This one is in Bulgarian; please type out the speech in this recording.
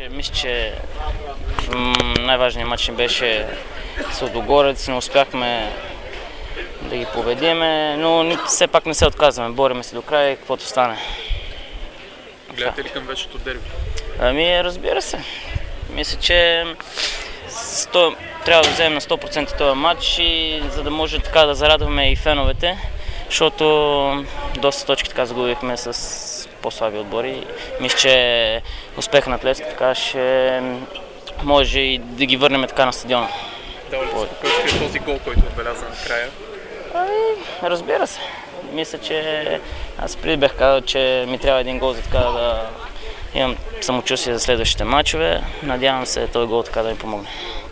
мисля, че най-важният матч ни беше с Лудогорец. Не успяхме да ги победиме, но все пак не се отказваме. Бориме се до края и каквото стане. Гледате ли към вечното дерби? Разбира се. Мисля, че трябва да вземем на 100% този матч, и за да може така да зарадваме и феновете, защото доста точки така загубихме с по-слаби отбори. Мисля, че успеха на Атлетико така ще може и да ги върнем така на стадиона. Дава ли спокойствие този гол, който отбеляза накрая? Разбира се. Мисля, че аз преди бях казал, че ми трябва един гол за така да имам самочувствие за следващите матчове. Надявам се този гол така да ми помогне.